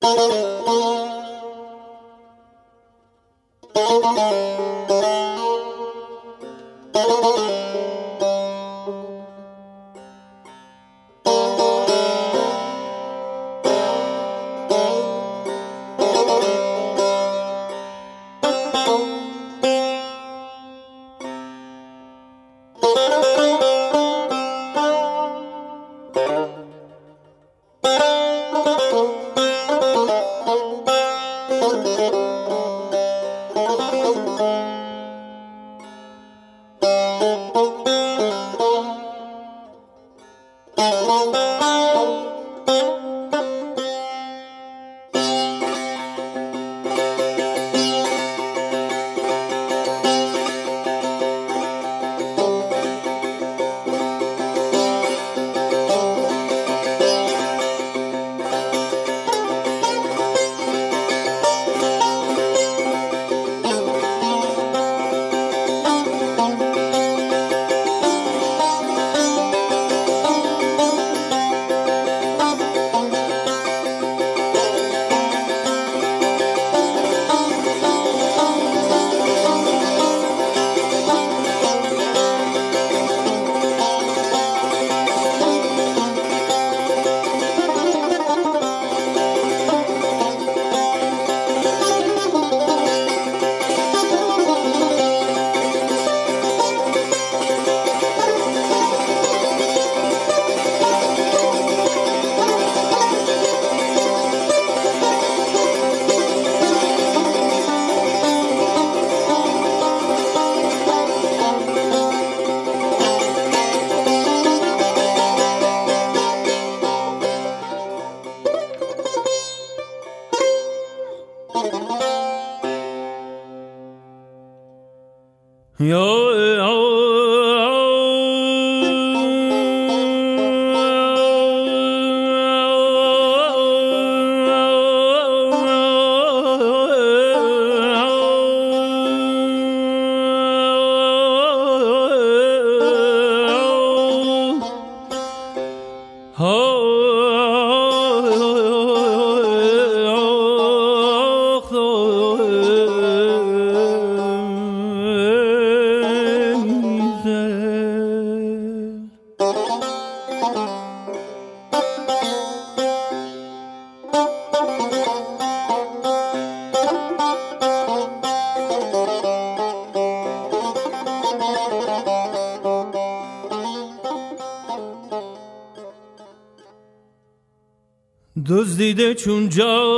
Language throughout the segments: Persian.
دزدیده چون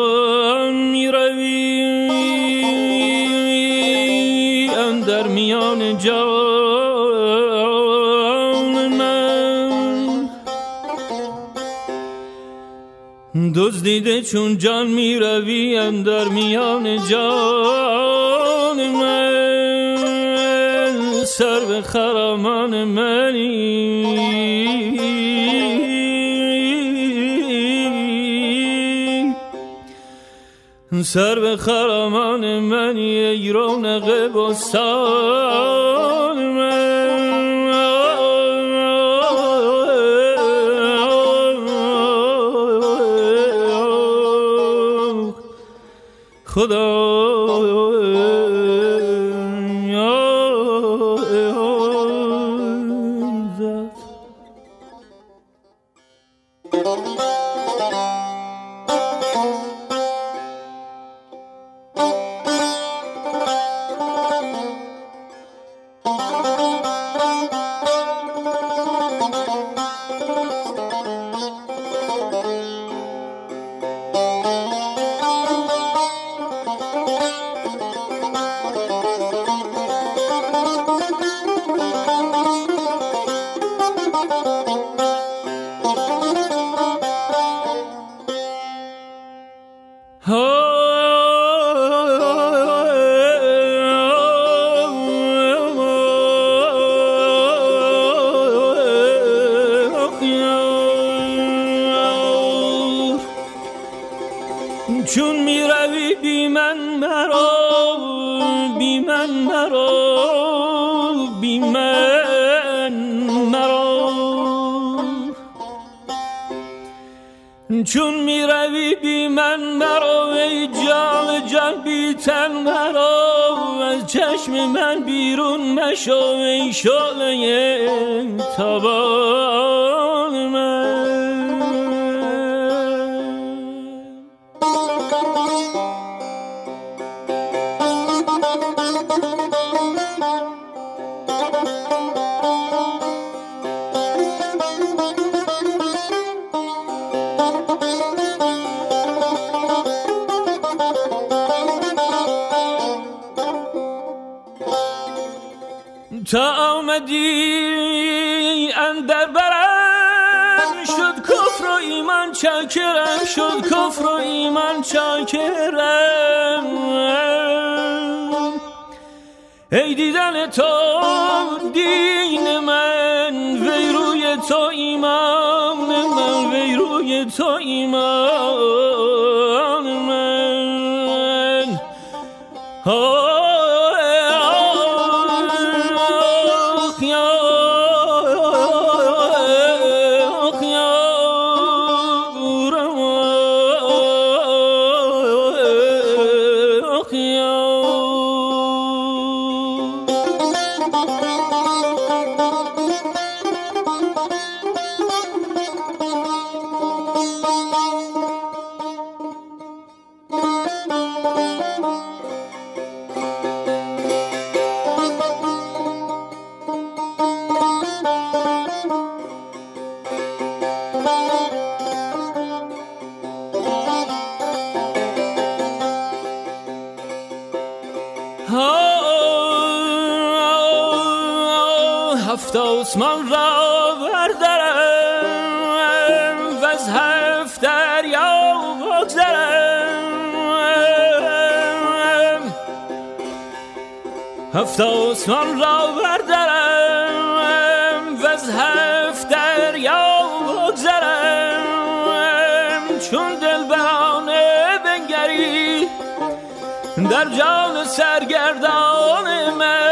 جان می روی اندر میان جان من، دزدیده چون جان می روی اندر میان جان من، سر به خرامان منی سر به خرامان منی ای رونق بستان من. خدا چون می روی بی من مرا، بی من مرا، بی من مرا، چون می روی بی من مرا ای جان جان بی تن مرا از چشم من بیرون مشو ای شعله تابان من. تا آمدی اندر برم شد کفر و ایمان چاکرم شد کفر و ایمان چاکرم ای دیدن تو دین من وی روی تو ایمان من وی روی تو ایمان من هفت آسمان را بردرم و از هفت دریا بگذرم هفت آسمان را بردرم و از هفت دریا بگذرم چون دلبرانه بنگری در جان سرگردان من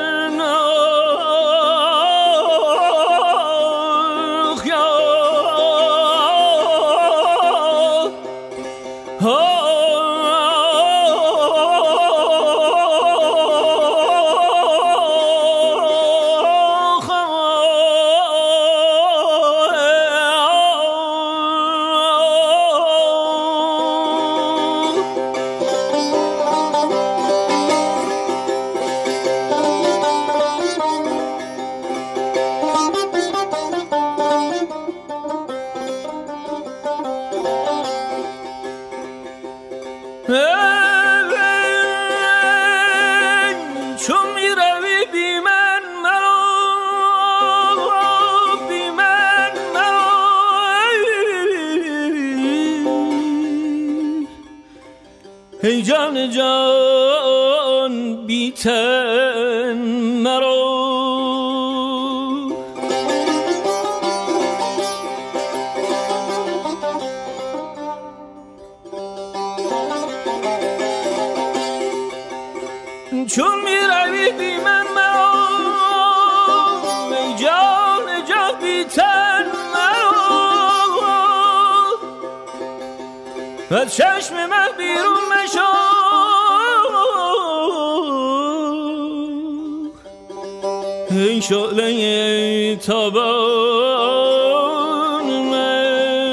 چون می روی بی من مرا بی من مرا ای جان جان بی تن مرا چون می روی بی من مرا ای جان جان بی تن مرا از چشم من بیرون مشو ای شعله تابان من.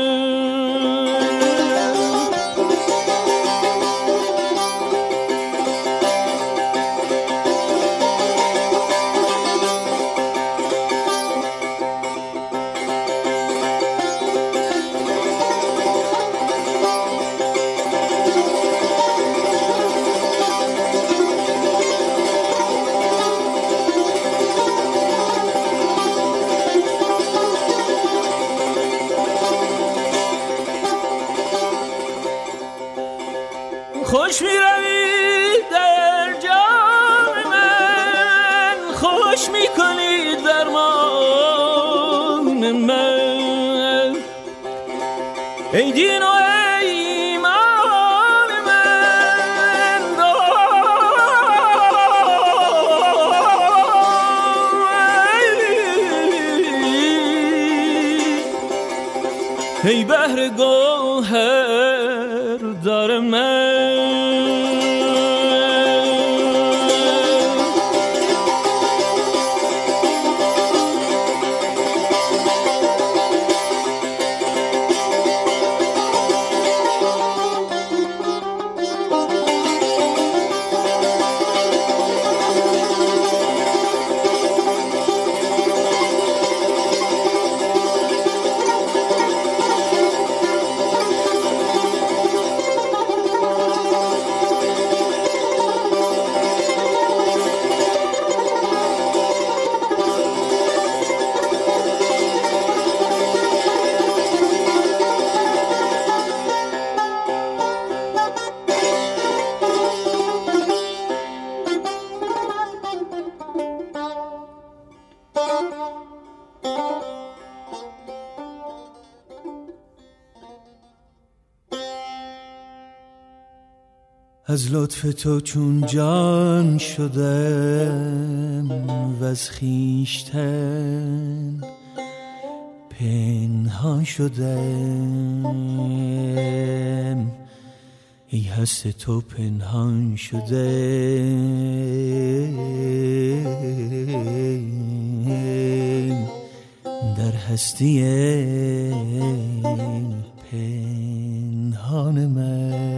خوش می روی در جان من خوش می کنی درمان من ای دین و ای ایمان من ای بحر گل گوهر دار من. از لطف تو چون جان شدم و از خویشتن پنهان شدم، ای هست تو پنهان شدم در هستی پنهان من.